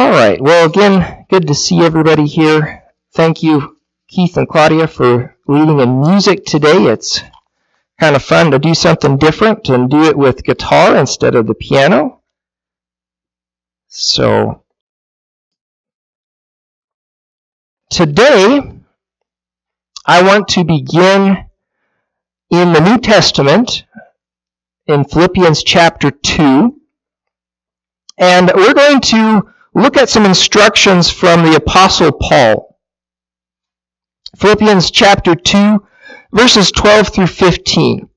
All right. Well, again, good to see everybody here. Thank you, Keith and Claudia, for leading in music today. It's kind of fun to do something different and do it with guitar instead of the piano. So, today, I want to begin in the New Testament, in Philippians chapter 2. And we're going to look at some instructions from the Apostle Paul. Philippians chapter 2, verses 12 through 15.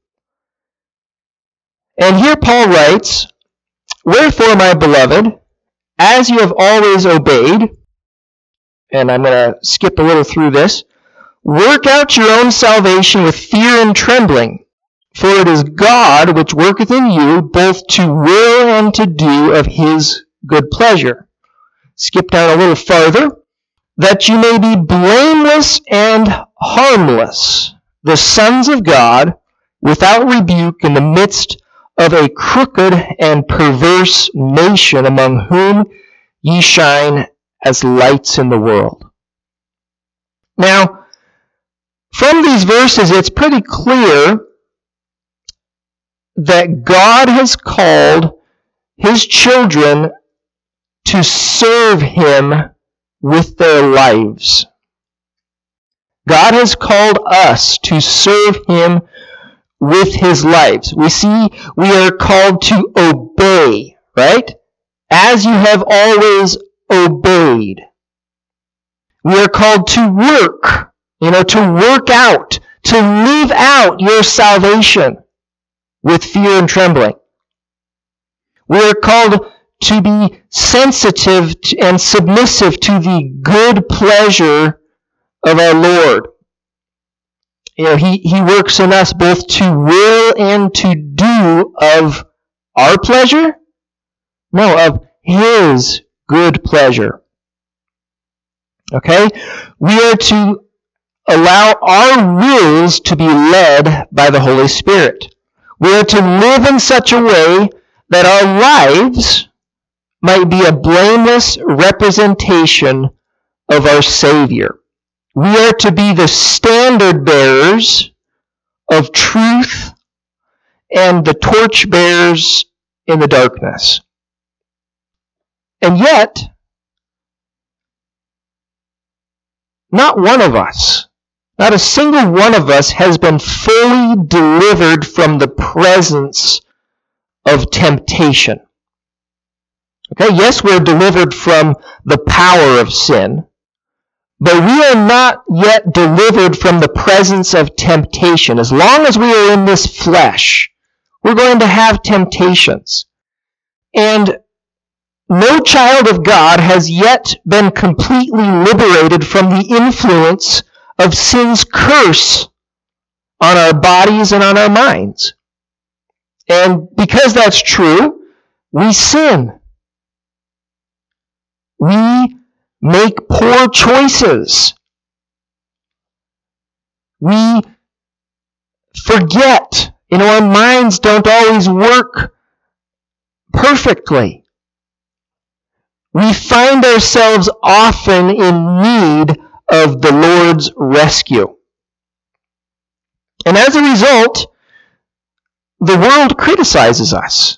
And here Paul writes, "Wherefore, my beloved, as you have always obeyed," and I'm going to skip a little through this, "work out your own salvation with fear and trembling. For it is God which worketh in you both to will and to do of his good pleasure." Skip down a little farther. "That you may be blameless and harmless, the sons of God, without rebuke in the midst of a crooked and perverse nation, among whom ye shine as lights in the world." Now, from these verses, it's pretty clear that God has called his children to serve him with their lives. God has called us to serve him with his lives. We see we are called to obey, right? As you have always obeyed. We are called to work, to work out, to live out your salvation with fear and trembling. We are called to be sensitive and submissive to the good pleasure of our Lord. He works in us both to will and to do of our pleasure? No, of his good pleasure. Okay? We are to allow our wills to be led by the Holy Spirit. We are to live in such a way that our lives might be a blameless representation of our Savior. We are to be the standard bearers of truth and the torch bearers in the darkness. And yet, not one of us, not a single one of us has been fully delivered from the presence of temptation. Okay, yes, we're delivered from the power of sin, but we are not yet delivered from the presence of temptation. As long as we are in this flesh, we're going to have temptations. And no child of God has yet been completely liberated from the influence of sin's curse on our bodies and on our minds. And because that's true, we sin. We make poor choices. We forget. Our minds don't always work perfectly. We find ourselves often in need of the Lord's rescue. And as a result, the world criticizes us.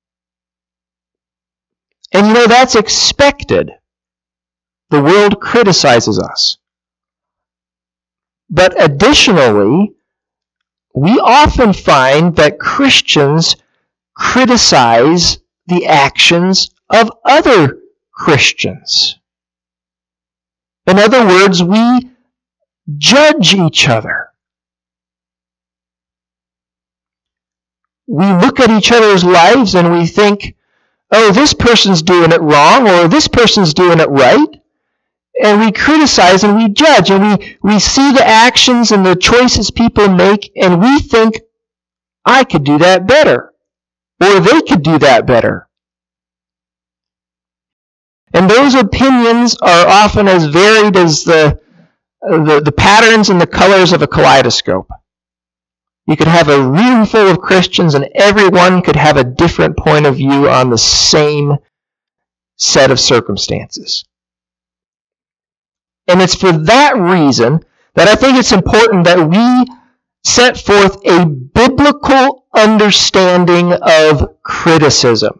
And that's expected. The world criticizes us. But additionally, we often find that Christians criticize the actions of other Christians. In other words, we judge each other. We look at each other's lives and we think, oh, this person's doing it wrong, or this person's doing it right. And we criticize and we judge, and we see the actions and the choices people make, and we think, I could do that better, or they could do that better. And those opinions are often as varied as the patterns and the colors of a kaleidoscope. You could have a room full of Christians and everyone could have a different point of view on the same set of circumstances. And it's for that reason that I think it's important that we set forth a biblical understanding of criticism.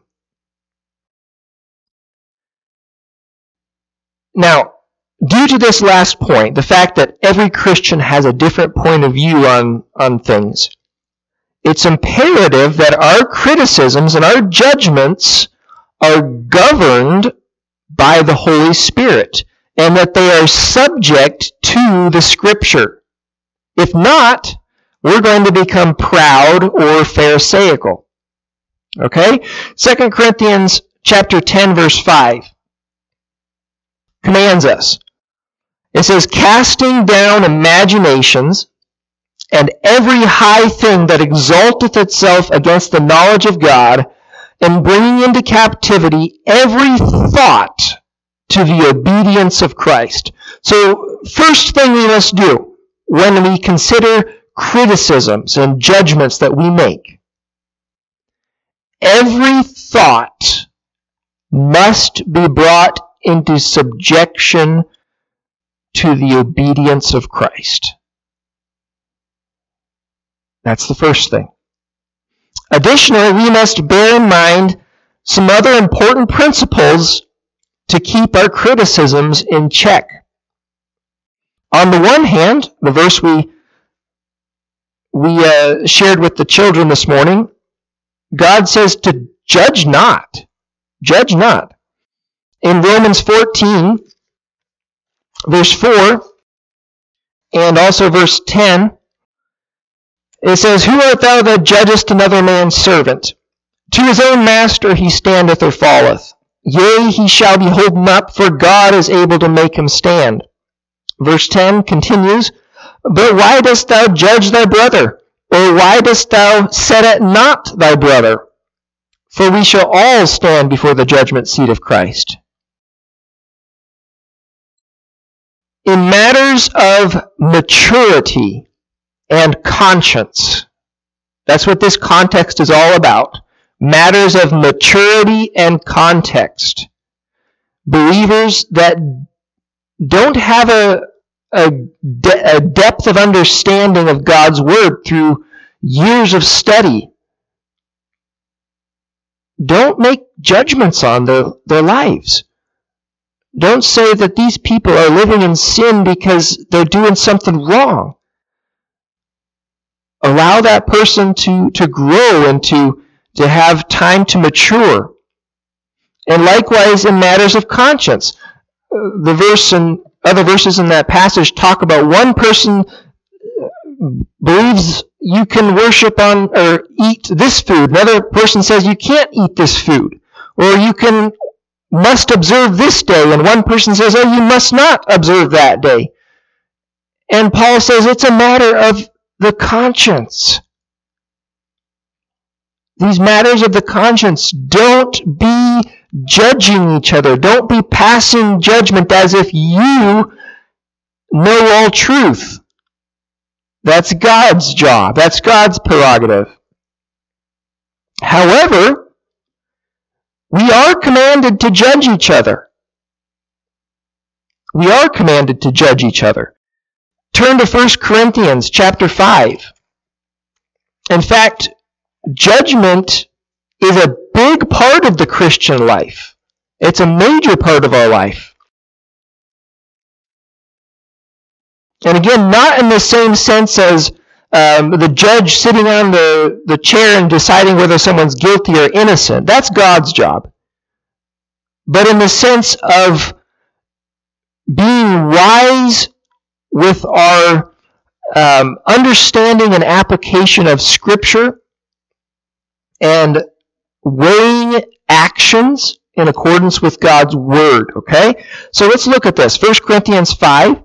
Now, due to this last point, the fact that every Christian has a different point of view on things, it's imperative that our criticisms and our judgments are governed by the Holy Spirit, and that they are subject to the Scripture. If not, we're going to become proud or pharisaical. Okay? 2 Corinthians chapter 10, verse 5 commands us. It says, casting down imaginations and every high thing that exalteth itself against the knowledge of God, and bringing into captivity every thought to the obedience of Christ. So, first thing we must do when we consider criticisms and judgments that we make, every thought must be brought into subjection to the obedience of Christ. That's the first thing. Additionally, we must bear in mind some other important principles to keep our criticisms in check. On the one hand, the verse we shared with the children this morning, God says to judge not. Judge not. In Romans 14, verse 4, and also verse 10, it says, who art thou that judgest another man's servant? To his own master he standeth or falleth. Yea, he shall be holden up, for God is able to make him stand. Verse 10 continues, but why dost thou judge thy brother? Or why dost thou set at naught thy brother? For we shall all stand before the judgment seat of Christ. In matters of maturity and conscience, that's what this context is all about. Matters of maturity and context. Believers that don't have a depth of understanding of God's Word through years of study, don't make judgments on their lives. Don't say that these people are living in sin because they're doing something wrong. Allow that person to grow and to have time to mature. And likewise in matters of conscience. The verse and other verses in that passage talk about one person believes you can worship on or eat this food. Another person says you can't eat this food. Or you must observe this day. And one person says, oh, you must not observe that day. And Paul says it's a matter of the conscience. These matters of the conscience, don't be judging each other. Don't be passing judgment as if you know all truth. That's God's job. That's God's prerogative. However, we are commanded to judge each other. We are commanded to judge each other. Turn to 1 Corinthians chapter 5. In fact, judgment is a big part of the Christian life. It's a major part of our life. And again, not in the same sense as the judge sitting on the chair and deciding whether someone's guilty or innocent. That's God's job. But in the sense of being wise with our understanding and application of Scripture and weighing actions in accordance with God's Word. Okay? So let's look at this. 1 Corinthians 5,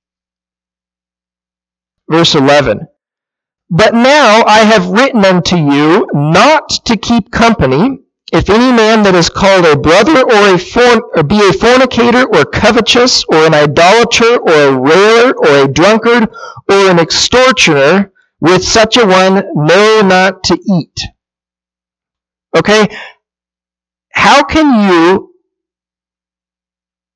verse 11. But now I have written unto you not to keep company, if any man that is called a brother or be a fornicator or covetous or an idolater or a railer or a drunkard or an extortioner, with such a one know not to eat. Okay? How can you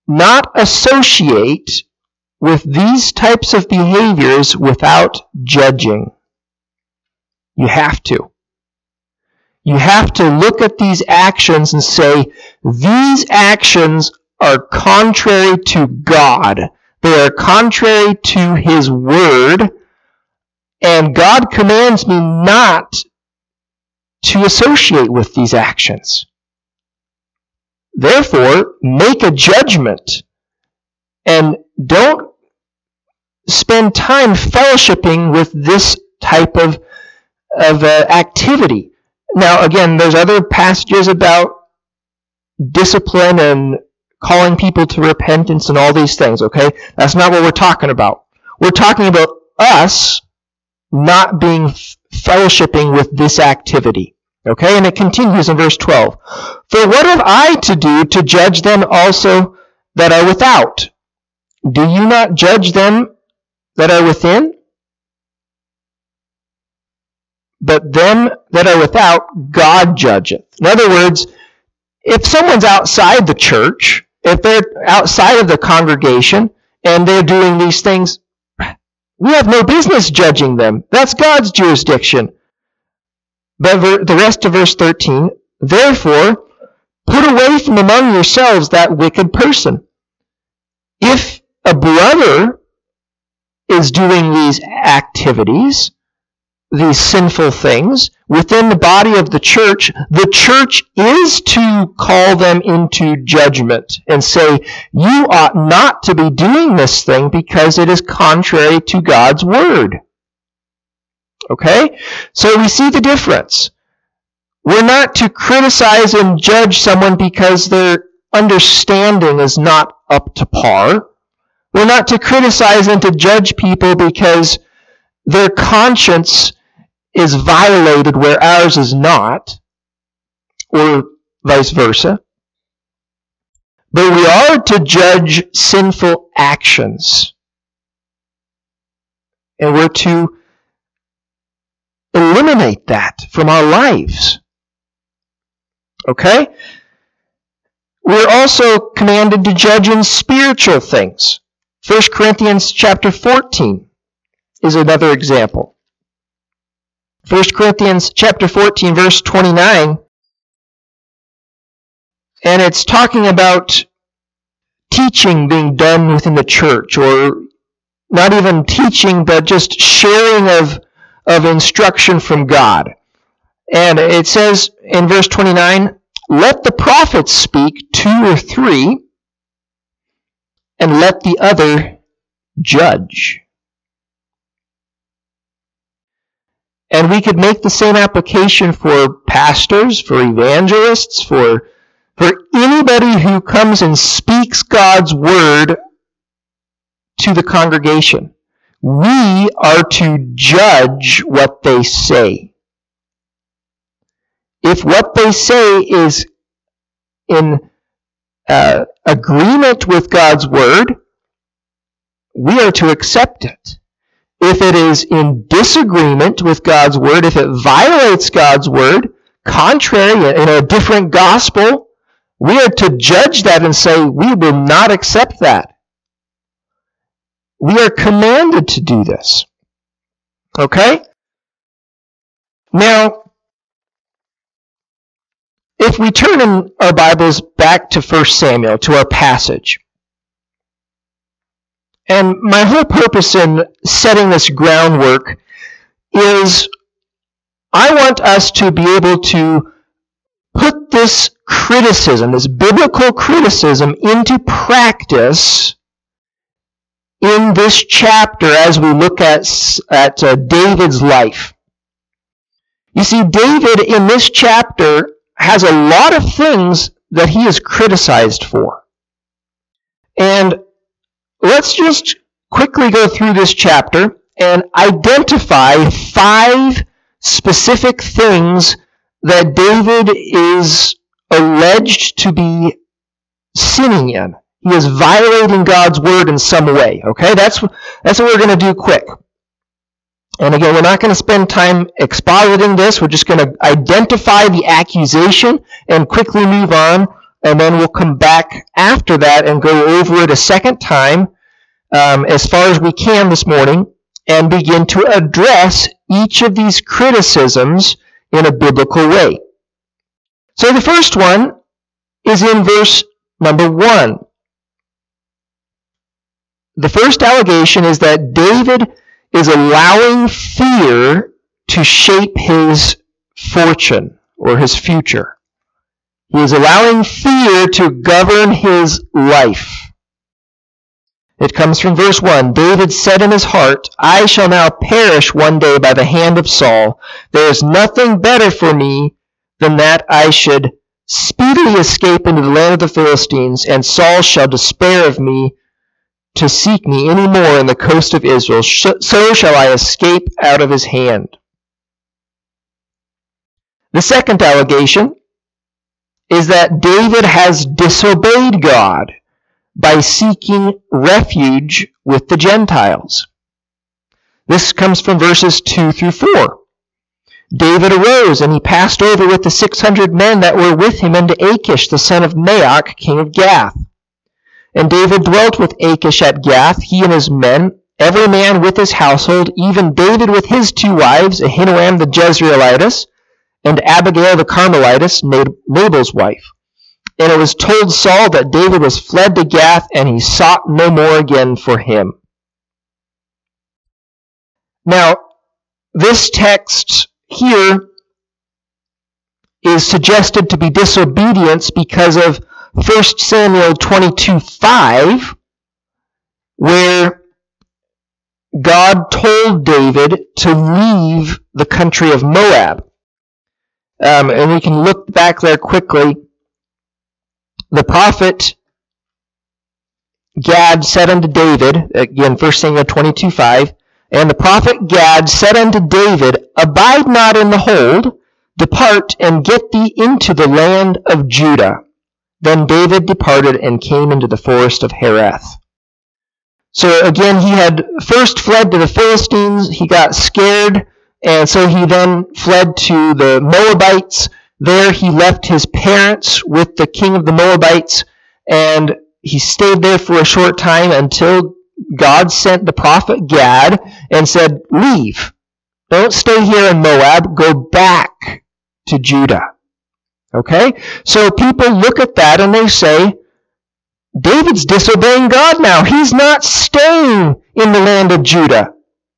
not associate with these types of behaviors without judging. You have to. You have to look at these actions and say, these actions are contrary to God. They are contrary to His Word, and God commands me not to associate with these actions. Therefore, make a judgment and don't spend time fellowshipping with this type of activity. Now, again, there's other passages about discipline and calling people to repentance and all these things, okay? That's not what we're talking about. We're talking about us not being fellowshipping with this activity. Okay, and it continues in verse 12. For what have I to do to judge them also that are without? Do you not judge them that are within? But them that are without, God judgeth. In other words, if someone's outside the church, if they're outside of the congregation, and they're doing these things, we have no business judging them. That's God's jurisdiction. But the rest of verse 13, therefore, put away from among yourselves that wicked person. If a brother is doing these activities, these sinful things, within the body of the church is to call them into judgment and say, you ought not to be doing this thing because it is contrary to God's Word. Okay? So we see the difference. We're not to criticize and judge someone because their understanding is not up to par. We're not to criticize and to judge people because their conscience is violated where ours is not, or vice versa. But we are to judge sinful actions. And we're to eliminate that from our lives. Okay? We're also commanded to judge in spiritual things. 1 Corinthians chapter 14 is another example. 1 Corinthians chapter 14, verse 29, and it's talking about teaching being done within the church, or not even teaching, but just sharing of instruction from God. And it says in verse 29, let the prophets speak 2 or 3, and let the other judge. And we could make the same application for pastors, for evangelists, for anybody who comes and speaks God's Word to the congregation. We are to judge what they say. If what they say is in agreement with God's Word, we are to accept it. If it is in disagreement with God's Word, if it violates God's Word, contrary, in a different gospel, we are to judge that and say, we will not accept that. We are commanded to do this. Okay? Now, if we turn in our Bibles back to 1 Samuel, to our passage, and my whole purpose in setting this groundwork is I want us to be able to put this criticism, this biblical criticism, into practice in this chapter as we look at David's life. You see, David in this chapter has a lot of things that he is criticized for. And let's just quickly go through this chapter and identify 5 specific things that David is alleged to be sinning in. He is violating God's Word in some way. Okay, that's what we're going to do quick. And again, we're not going to spend time expositing this. We're just going to identify the accusation and quickly move on and then we'll come back after that and go over it a second time as far as we can this morning and begin to address each of these criticisms in a biblical way. So the first one is in verse number 1. The first allegation is that David is allowing fear to shape his fortune or his future. He is allowing fear to govern his life. It comes from verse 1. David said in his heart, I shall now perish one day by the hand of Saul. There is nothing better for me than that I should speedily escape into the land of the Philistines, and Saul shall despair of me to seek me any more in the coast of Israel. So shall I escape out of his hand. The second allegation is that David has disobeyed God by seeking refuge with the Gentiles. This comes from verses 2 through 4. David arose, and he passed over with the 600 men that were with him unto Achish, the son of Maoch, king of Gath. And David dwelt with Achish at Gath, he and his men, every man with his household, even David with his 2 wives, Ahinoam the Jezreelitess, and Abigail the Carmelitess, Nabal's wife. And it was told Saul that David was fled to Gath, and he sought no more again for him. Now, this text here is suggested to be disobedience because of 1 Samuel 22:5, where God told David to leave the country of Moab. And we can look back there quickly. The prophet Gad said unto David, again, 1 Samuel 22:5, and the prophet Gad said unto David, Abide not in the hold, depart and get thee into the land of Judah. Then David departed and came into the forest of Hereth. So again, he had first fled to the Philistines, he got scared, and so he then fled to the Moabites. There he left his parents with the king of the Moabites, and he stayed there for a short time until God sent the prophet Gad and said, Leave. Don't stay here in Moab. Go back to Judah. Okay? So people look at that and they say, David's disobeying God now. He's not staying in the land of Judah.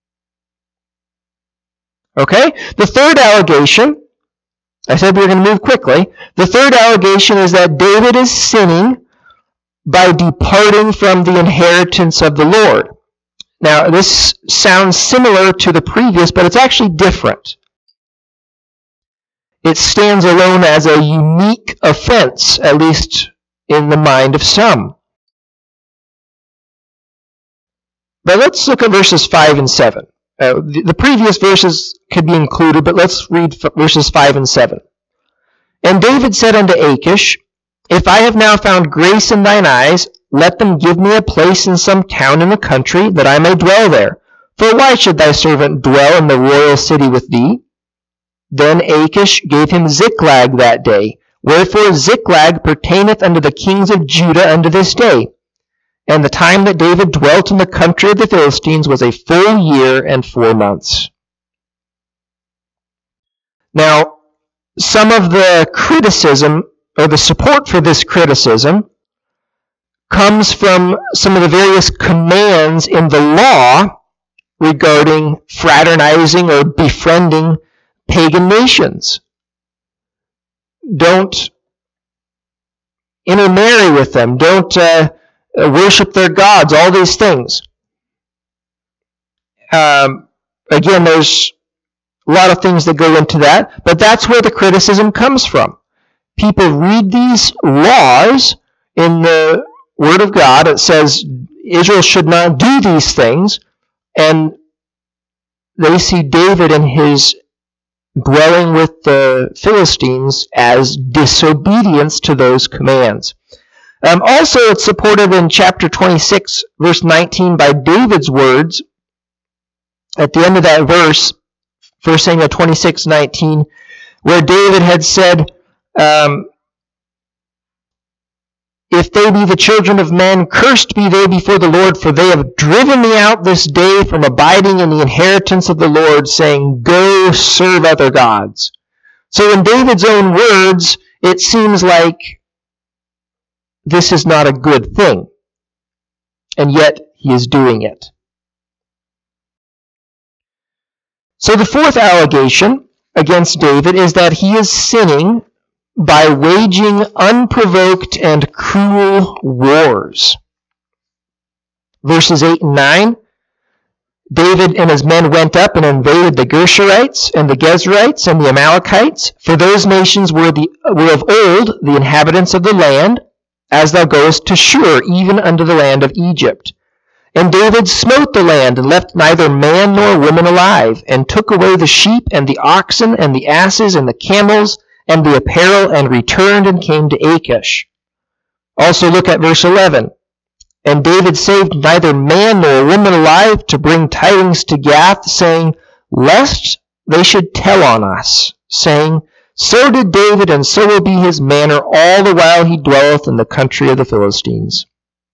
Okay? The third allegation, I said we were going to move quickly. The third allegation is that David is sinning by departing from the inheritance of the Lord. Now, this sounds similar to the previous, but it's actually different. It stands alone as a unique offense, at least in the mind of some. But let's look at verses 5 and 7. The previous verses could be included, but let's read verses 5 and 7. And David said unto Achish, If I have now found grace in thine eyes, let them give me a place in some town in the country, that I may dwell there. For why should thy servant dwell in the royal city with thee? Then Achish gave him Ziklag that day. Wherefore Ziklag pertaineth unto the kings of Judah unto this day. And the time that David dwelt in the country of the Philistines was a full year and 4 months. Now, some of the criticism, or the support for this criticism, comes from some of the various commands in the law regarding fraternizing or befriending pagan nations. Don't intermarry with them. Don't worship their gods, all these things. Again, there's a lot of things that go into that, but that's where the criticism comes from. People read these laws in the Word of God. It says Israel should not do these things, and they see David and his dwelling with the Philistines as disobedience to those commands. Also, it's supported in chapter 26, verse 19, by David's words. At the end of that verse, 1 Samuel 26:19, where David had said, if they be the children of men, cursed be they before the Lord, for they have driven me out this day from abiding in the inheritance of the Lord, saying, go serve other gods. So in David's own words, it seems like this is not a good thing. And yet he is doing it. So the fourth allegation against David is that he is sinning by waging unprovoked and cruel wars. Verses 8 and 9, David and his men went up and invaded the Gershurites and the Gezerites and the Amalekites, for those nations were of old the inhabitants of the land, as thou goest to Shur, even unto the land of Egypt. And David smote the land, and left neither man nor woman alive, and took away the sheep and the oxen and the asses and the camels and the apparel, and returned and came to Achish. Also look at verse 11. And David saved neither man nor woman alive to bring tidings to Gath, saying, lest they should tell on us, saying, so did David, and so will be his manner all the while he dwelleth in the country of the Philistines.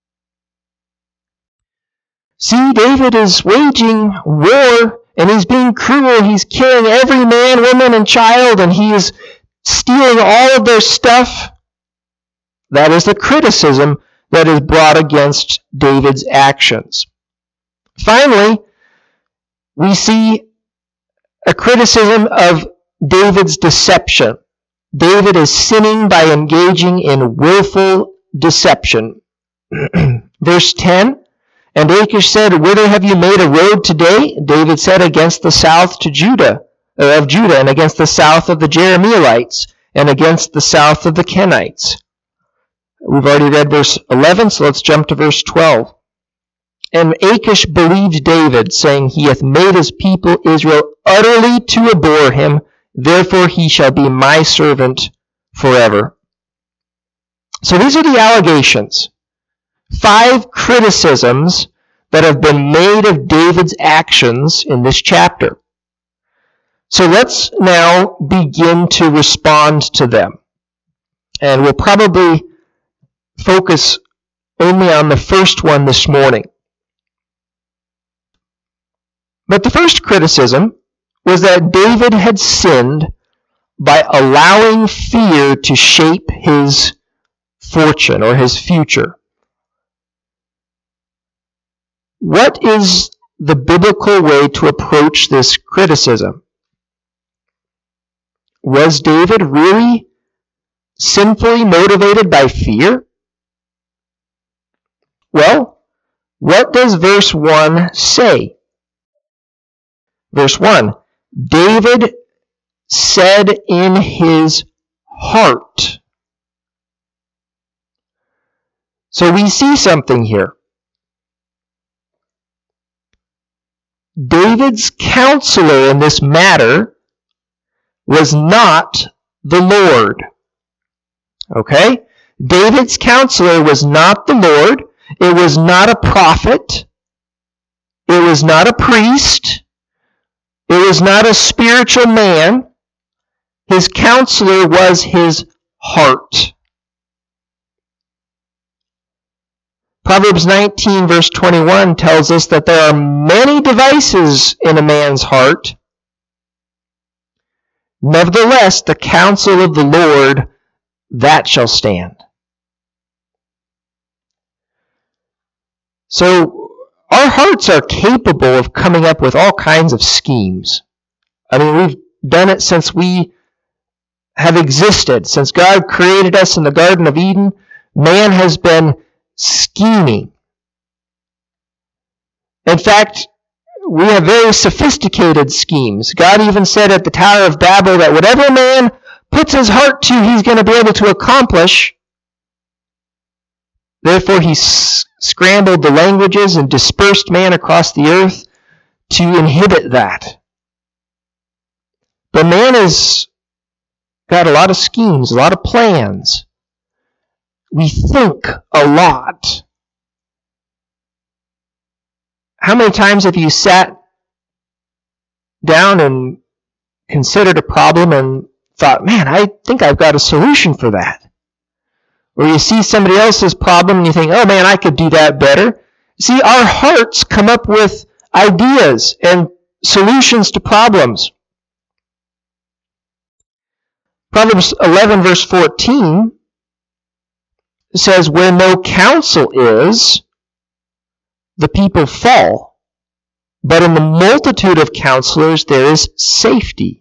See, David is waging war, and he's being cruel. He's killing every man, woman, and child, and he is stealing all of their stuff. That is the criticism that is brought against David's actions. Finally, we see a criticism of David's deception. David is sinning by engaging in willful deception. Verse 10, and Achish said, whither have you made a road today? David said, against the south of Judah, and against the south of the Jerahmeelites, and against the south of the Kenites. We've already read verse 11, so let's jump to verse 12. And Achish believed David, saying, he hath made his people Israel utterly to abhor him, therefore he shall be my servant forever. So these are the allegations. 5 criticisms that have been made of David's actions in this chapter. So let's now begin to respond to them. And we'll probably focus only on the first one this morning. But the first criticism was that David had sinned by allowing fear to shape his fortune or his future. What is the biblical way to approach this criticism? Was David really sinfully motivated by fear? Well, what does verse 1 say? Verse 1, David said in his heart. So we see something here. David's counselor in this matter was not the Lord. Okay? David's counselor was not the Lord. It was not a prophet. It was not a priest. It was not a spiritual man. His counselor was his heart. Proverbs 19 verse 21 tells us that there are many devices in a man's heart. Nevertheless, the counsel of the Lord, that shall stand. So, our hearts are capable of coming up with all kinds of schemes. I mean, we've done it since we have existed. Since God created us in the Garden of Eden, man has been scheming. In fact, we have very sophisticated schemes. God even said at the Tower of Babel that whatever man puts his heart to, he's going to be able to accomplish. Therefore, he scrambled the languages and dispersed man across the earth to inhibit that. But man has got a lot of schemes, a lot of plans. We think a lot. How many times have you sat down and considered a problem and thought, man, I think I've got a solution for that? Or you see somebody else's problem and you think, oh man, I could do that better. See, our hearts come up with ideas and solutions to problems. Proverbs 11 verse 14 says, where no counsel is, the people fall. But in the multitude of counselors, there is safety.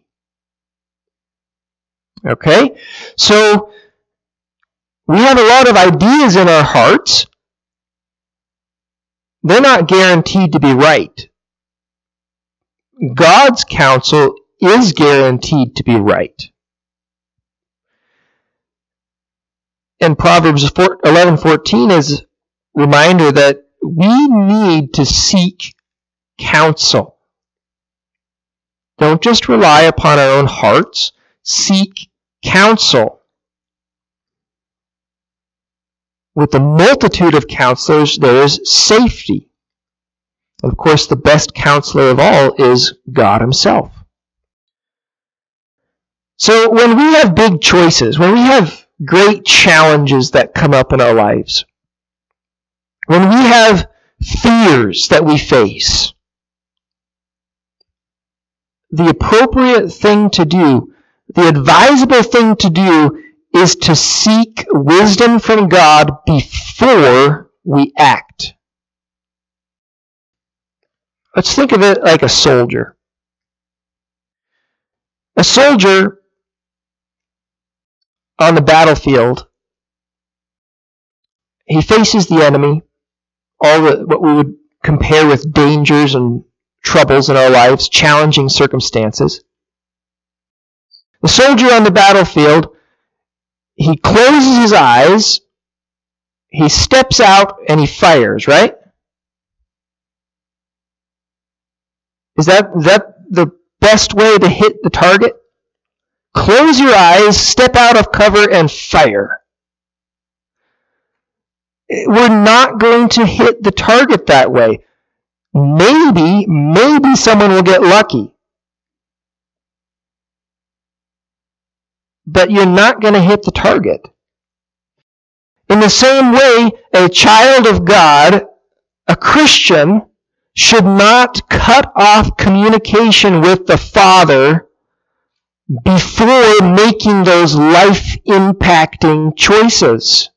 Okay? So, we have a lot of ideas in our hearts. They're not guaranteed to be right. God's counsel is guaranteed to be right. And Proverbs 11:14 is a reminder that we need to seek counsel. Don't just rely upon our own hearts. Seek counsel. With the multitude of counselors, there is safety. Of course, the best counselor of all is God Himself. So when we have big choices, when we have great challenges that come up in our lives, when we have fears that we face, the appropriate thing to do, the advisable thing to do, is to seek wisdom from God before we act. Let's think of it like a soldier. A soldier on the battlefield, he faces the enemy, what we would compare with dangers and troubles in our lives, challenging circumstances. The soldier on the battlefield, he closes his eyes, he steps out, and he fires, right? Is that the best way to hit the target? Close your eyes, step out of cover, and fire. We're not going to hit the target that way. Maybe someone will get lucky. But you're not going to hit the target. In the same way, a child of God, a Christian, should not cut off communication with the Father before making those life-impacting choices.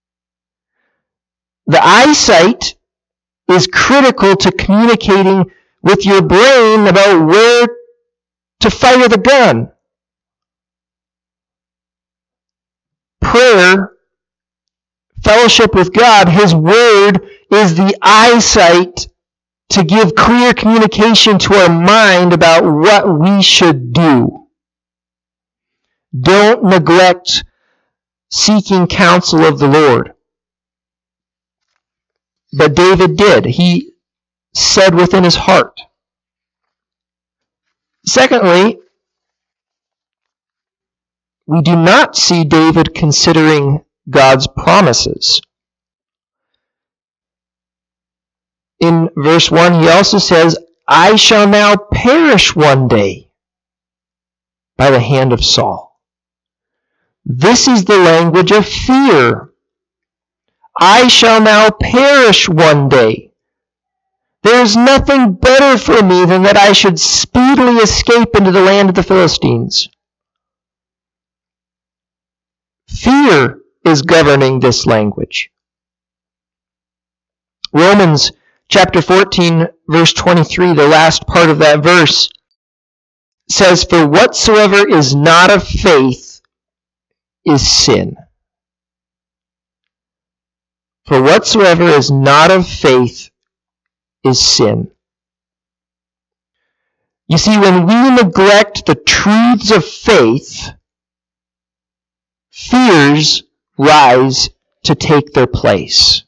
The eyesight is critical to communicating with your brain about where to fire the gun. Prayer, fellowship with God, His Word is the eyesight to give clear communication to our mind about what we should do. Don't neglect seeking counsel of the Lord. But David did. He said within his heart. Secondly, we do not see David considering God's promises. In verse 1, he also says, I shall now perish one day by the hand of Saul. This is the language of fear. I shall now perish one day. There is nothing better for me than that I should speedily escape into the land of the Philistines. Fear is governing this language. Romans chapter 14, verse 23, the last part of that verse, says, for whatsoever is not of faith is sin. For whatsoever is not of faith is sin. You see, when we neglect the truths of faith, fears rise to take their place.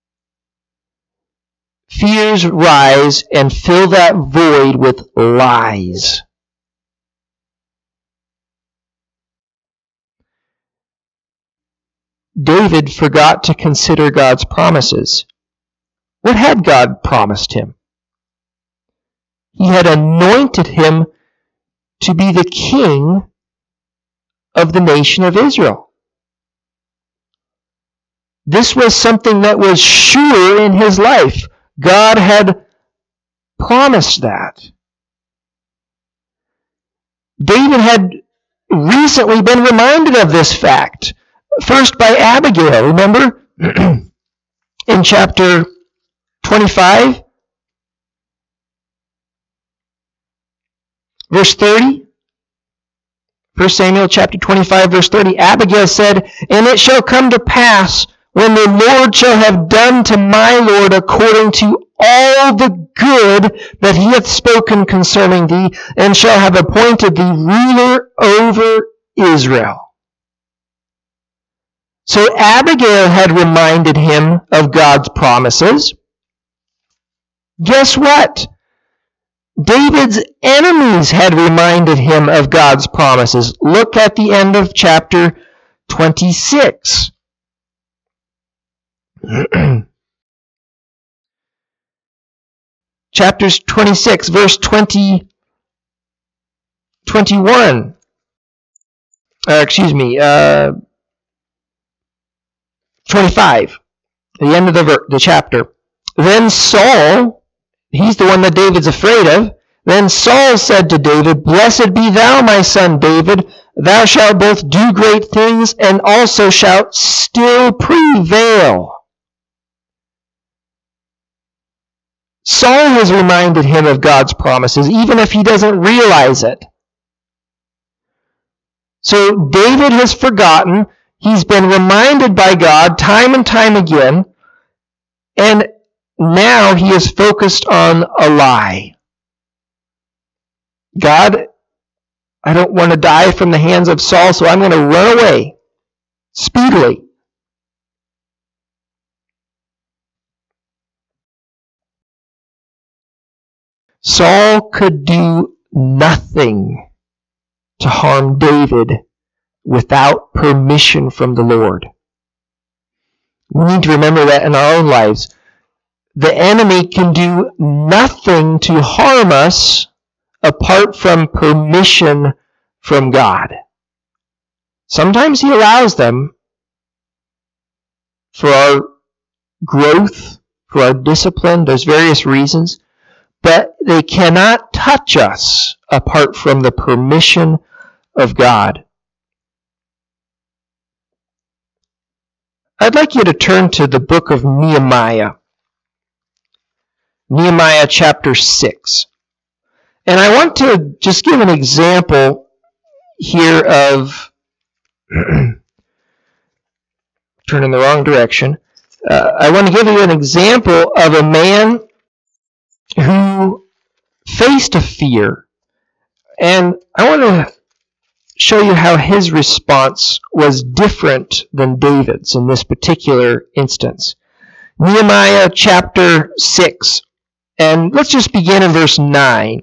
Fears rise and fill that void with lies. David forgot to consider God's promises. What had God promised him? He had anointed him to be the king of the nation of Israel. This was something that was sure in his life. God had promised that. David had recently been reminded of this fact. First by Abigail, remember? In chapter 25, verse 30. 1 Samuel chapter 25, verse 30. Abigail said, "And it shall come to pass, when the Lord shall have done to my Lord according to all the good that he hath spoken concerning thee, and shall have appointed thee ruler over Israel." So Abigail had reminded him of God's promises. Guess what? David's enemies had reminded him of God's promises. Look at the end of chapter 26. Chapter 26, verse 21. 25, the end of the chapter. Then Saul, he's the one that David's afraid of. Then Saul said to David, "Blessed be thou, my son David. Thou shalt both do great things, and also shalt still prevail." Saul has reminded him of God's promises, even if he doesn't realize it. So David has forgotten. He's been reminded by God time and time again, and now he is focused on a lie. God, I don't want to die from the hands of Saul, so I'm going to run away speedily. Saul could do nothing to harm David without permission from the Lord. We need to remember that in our own lives. The enemy can do nothing to harm us apart from permission from God. Sometimes he allows them for our growth, for our discipline. There's various reasons. But they cannot touch us apart from the permission of God. I'd like you to turn to the book of Nehemiah. Nehemiah chapter 6. And I want to just give an example here of, turn in the wrong direction. I want to give you an example of a man who faced a fear. And I want to show you how his response was different than David's in this particular instance. Nehemiah chapter 6. And let's just begin in verse 9.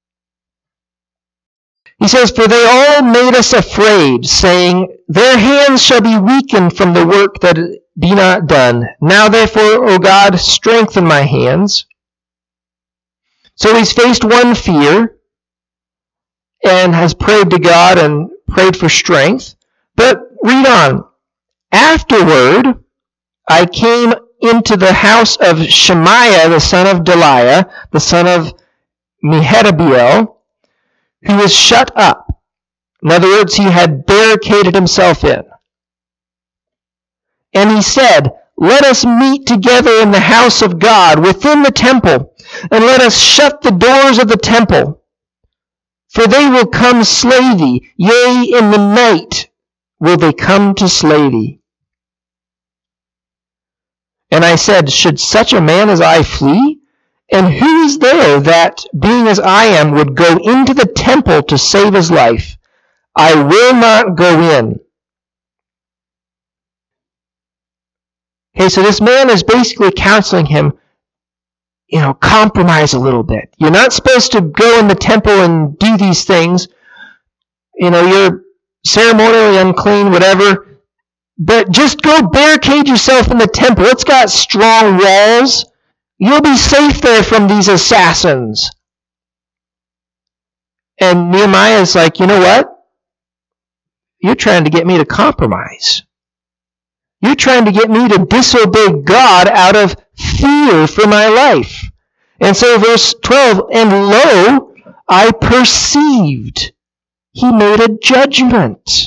He says, "For they all made us afraid, saying, Their hands shall be weakened from the work that be not done. Now therefore, O God, strengthen my hands." So he's faced one fear and has prayed to God and prayed for strength. But read on. "Afterward, I came into the house of Shemaiah, the son of Delaiah, the son of Mehetabeel, who was shut up." In other words, he had barricaded himself in. "And he said, Let us meet together in the house of God within the temple, and let us shut the doors of the temple. For they will come slay thee, yea, in the night will they come to slay thee. And I said, Should such a man as I flee? And who is there that, being as I am, would go into the temple to save his life? I will not go in." Okay, so this man is basically counseling him, compromise a little bit. You're not supposed to go in the temple and do these things. You're ceremonially unclean, whatever. But just go barricade yourself in the temple. It's got strong walls. You'll be safe there from these assassins. And Nehemiah is like, you know what? You're trying to get me to compromise. You're trying to get me to disobey God out of fear for my life. And so verse 12, and lo, I perceived. He made a judgment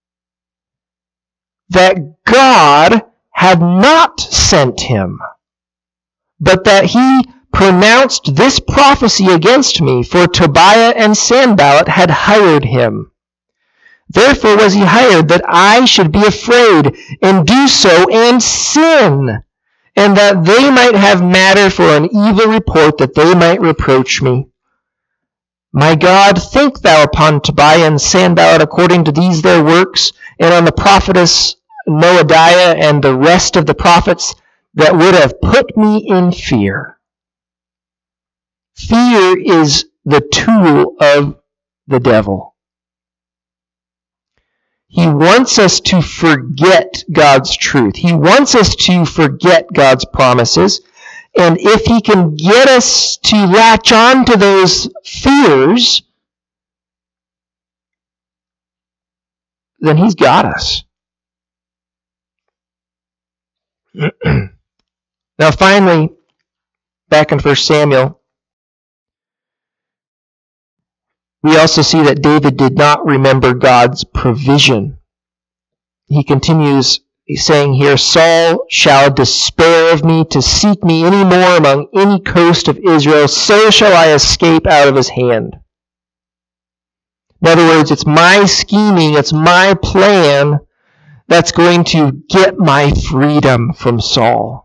that God had not sent him, but that he pronounced this prophecy against me, for Tobiah and Sanballat had hired him. Therefore was he hired, that I should be afraid, and do so, and sin, and that they might have matter for an evil report, that they might reproach me. My God, think thou upon Tobiah and Sanballat according to these their works, and on the prophetess Noadiah and the rest of the prophets that would have put me in fear. Fear is the tool of the devil. He wants us to forget God's truth. He wants us to forget God's promises. And if he can get us to latch on to those fears, then he's got us. Now finally, back in 1 Samuel, we also see that David did not remember God's provision. He continues saying here, Saul shall despair of me to seek me any more among any coast of Israel, so shall I escape out of his hand. In other words, it's my scheming, it's my plan that's going to get my freedom from Saul.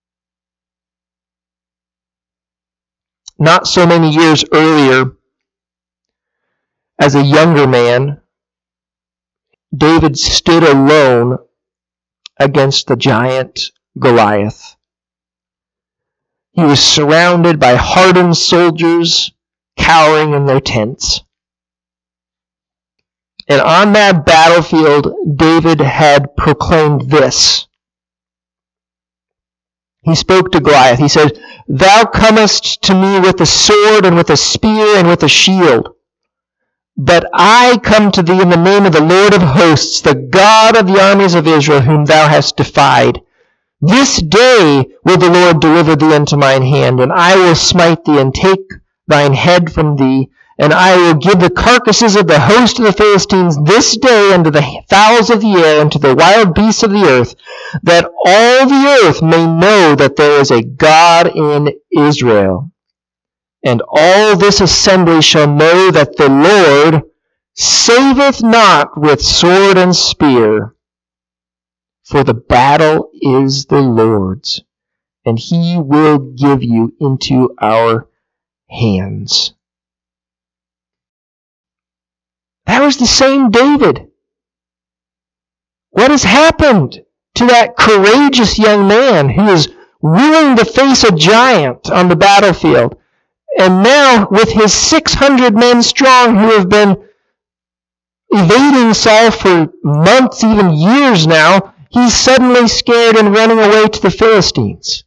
Not so many years earlier, as a younger man, David stood alone against the giant Goliath. He was surrounded by hardened soldiers cowering in their tents. And on that battlefield, David had proclaimed this. He spoke to Goliath. He said, Thou comest to me with a sword and with a spear and with a shield. But I come to thee in the name of the Lord of hosts, the God of the armies of Israel, whom thou hast defied. This day will the Lord deliver thee into mine hand, and I will smite thee and take thine head from thee, and I will give the carcasses of the host of the Philistines this day unto the fowls of the air and to the wild beasts of the earth, that all the earth may know that there is a God in Israel. And all this assembly shall know that the Lord saveth not with sword and spear, for the battle is the Lord's, and he will give you into our hands. That was the same David. What has happened to that courageous young man who is willing to face a giant on the battlefield? And now, with his 600 men strong who have been evading Saul for months, even years now, he's suddenly scared and running away to the Philistines.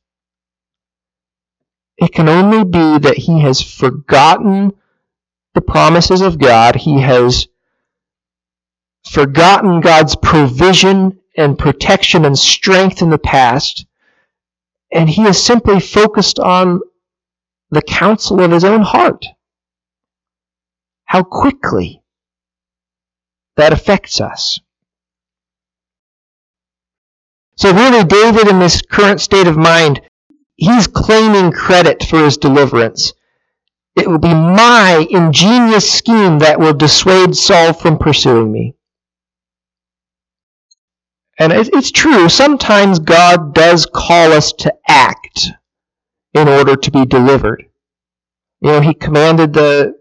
It can only be that he has forgotten the promises of God. He has forgotten God's provision and protection and strength in the past, and he is simply focused on the counsel of his own heart. How quickly that affects us. So really, David, in this current state of mind, he's claiming credit for his deliverance. It will be my ingenious scheme that will dissuade Saul from pursuing me. And it's true, sometimes God does call us to act in order to be delivered. You know, he commanded the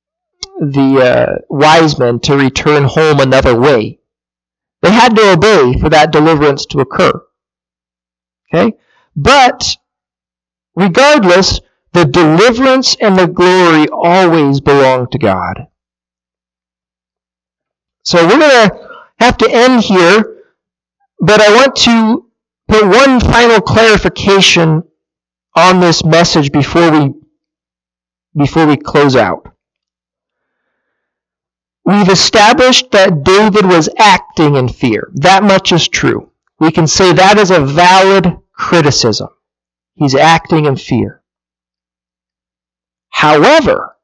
wise men to return home another way. They had to obey for that deliverance to occur. Okay? But regardless, the deliverance and the glory always belong to God. So we're going to have to end here, but I want to put one final clarification on this message before we close out. We've established that David was acting in fear. That much is true. we can say that is a valid criticism. He's acting in fear. However,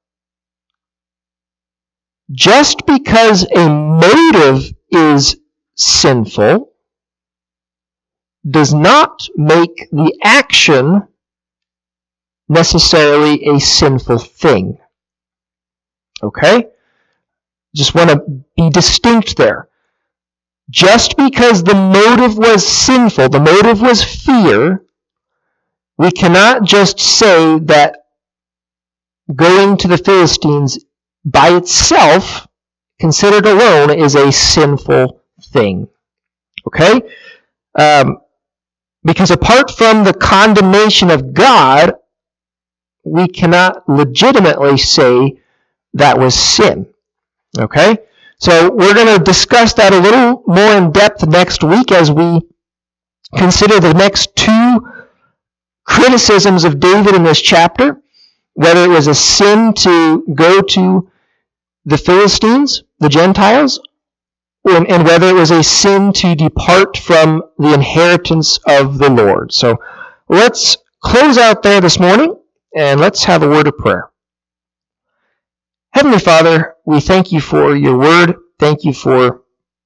just because a motive is sinful does not make the action necessarily a sinful thing. Okay? Just want to be distinct there. Just because the motive was sinful, the motive was fear, we cannot just say that going to the Philistines by itself, considered alone, is a sinful thing. Okay? Because apart from the condemnation of God, we cannot legitimately say that was sin. Okay? So we're going to discuss that a little more in depth next week as we consider the next two criticisms of David in this chapter, whether it was a sin to go to the Philistines, the Gentiles, and whether it was a sin to depart from the inheritance of the Lord. So let's close out there this morning, and let's have a word of prayer. Heavenly Father, we thank you for your word. Thank you for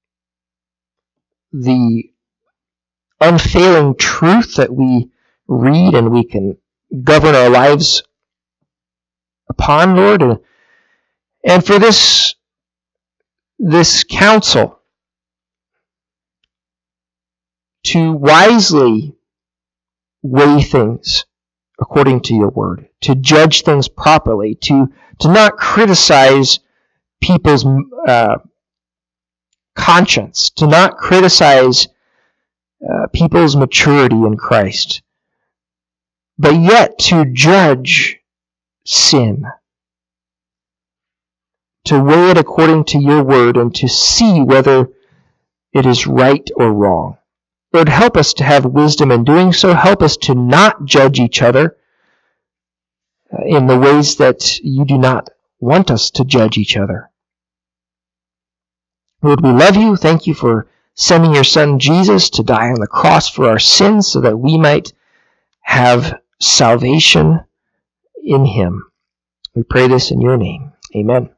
the unfailing truth that we read and we can govern our lives upon, Lord. And for this counsel to wisely weigh things according to your word, to judge things properly, to not criticize people's conscience, to not criticize people's maturity in Christ, but yet to judge sin, to weigh it according to your word and to see whether it is right or wrong. Lord, help us to have wisdom in doing so. Help us to not judge each other in the ways that you do not want us to judge each other. Lord, we love you. Thank you for sending your Son Jesus to die on the cross for our sins so that we might have salvation in him. We pray this in your name. Amen.